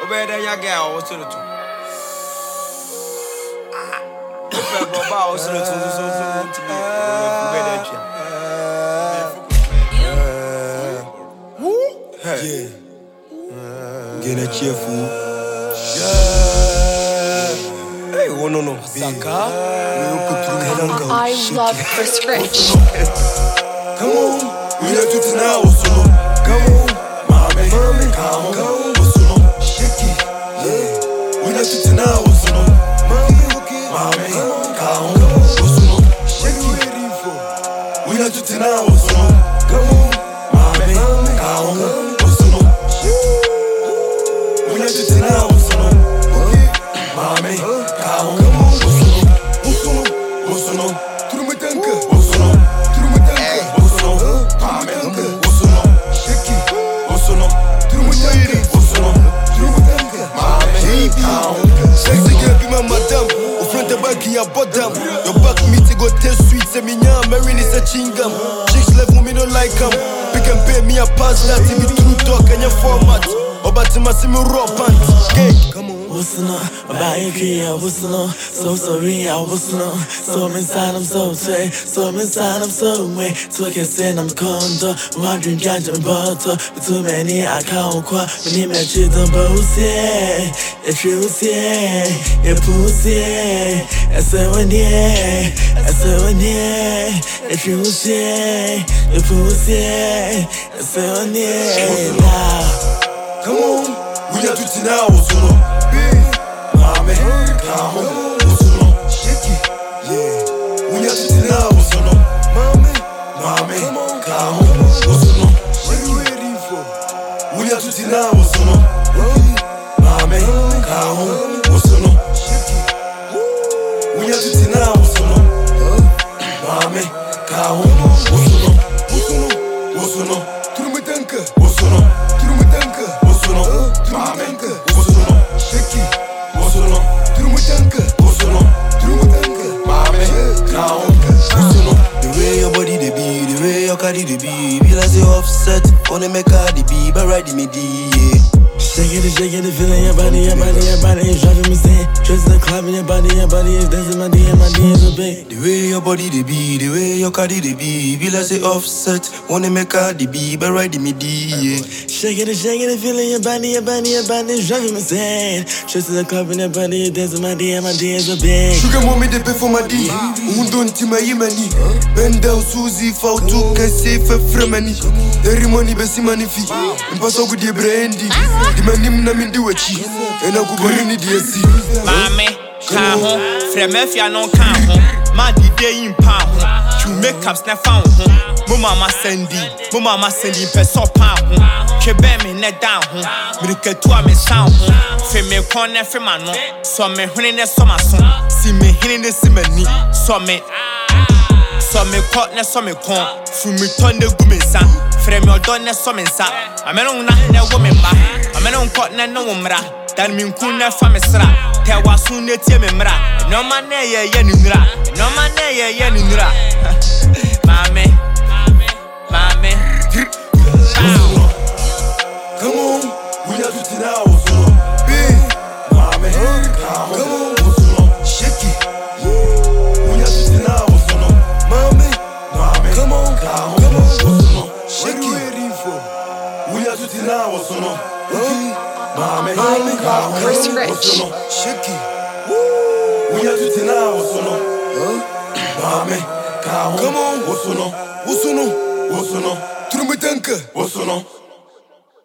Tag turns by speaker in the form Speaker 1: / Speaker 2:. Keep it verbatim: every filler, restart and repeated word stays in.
Speaker 1: Obeda ya girl, what's the two? Baba, what's the two? So, so, to me, Obeda ya.
Speaker 2: Yeah. Get a cheerful.
Speaker 1: Yeah. Hey, oh no no.
Speaker 2: Saka.
Speaker 3: I love Chris Rich.
Speaker 2: Come on, we are to now, so come on, mommy, mommy, come on, so shake it, yeah. We are to now, so mommy, mommy, come on, so shake it. We are to now, so come on, mommy, come on, so we are to now, so mommy, come on, so so no, through my tank, so no, through my tank. Sexy girl be my madam. Au front de back y'a bottom. Your back meat go taste sweet. C'est mignon, Marine is a chingam. Chicks left me no like them. Pick and pay me a pass that. If me true talk and your format. Oba to my simi raw pants. Gay. Come on.
Speaker 4: What's no? About your key, what's no? So sorry, I was no. So I'm inside, I'm so sway. So I'm inside, I'm so way. So I can say I'm condo. Wondering, judging, butter. But too many, I can't quite. When you met you, the bullshit. The truth, yeah. Your pussy. I said, one, yeah. I said, one, yeah. The truth, yeah. Your pussy. I said, one, yeah. Now.
Speaker 2: Come on, we are to now, so no. Mommy, come on, so no. Shake it, yeah. We are to now, so no. Mommy, mommy, come on, so no. What are you waiting for? We are to now, so no. Mommy, come on, so no. Shake it. We are to now, so no. Mommy, come on, so no. So no, so no. Through my tank, so no. Through my tank, so no. Through my tank, so no. Shake it. The way your body they be, the way your cardi they be, be like the offset. Wanna make cardi be, but ride me D.
Speaker 4: Shaking it, shaking it, feeling your body, your body, your body is driving me insane. Trust the club in your body, your body is dancing my D and my D is a big.
Speaker 2: The way your body they be, the way your cardi they be, be like the offset. Wanna make cardi be, but ride me D.
Speaker 4: Shaking it, shaking it, feeling your body, your body, your body is driving me insane. Trust the club in your body, dancing my D and my D is a big.
Speaker 2: Sugar mommy they pay for my D. Undon tima yimani. Bend down Suzy, fall to can save for fremani. Every money besi money fee. Impossible with your brandy. The man him na min do a chi. And I go burn in the D S C.
Speaker 5: Mame, ka ho, fremefia no ka ho. Ma di day in pa ho. You make ups na found ho. Mo mama sendi, mo mama sendi pe so pa ho. Chebe me ne down ho. Mirike to me sound ho. Fe me kon na fe ma no. So me hwene ne so ma so. Si me hine ne si mani. So me So me pot ne so me kon. Fu me ton de gu me sa. Fre me odon ne so me sa. Ameno na ne wo me ba. Ameno pot ne no wo mra. Dan min kun na fa me sra. Te wa su ne tie me mra. No man ne ye ye ni nura. No man ne ye ye ni nura. Mame. Mame.
Speaker 2: Come on, we are to now, so big. Mommy, come on, so shake it. We are to now, so mommy, mommy, come on, come on, so shake it. We are to now, so mommy, mommy, come on,
Speaker 3: Chris Rich.
Speaker 2: shake it. We are to now, so mommy, come on, so no, so no, so no, through my tank, so no.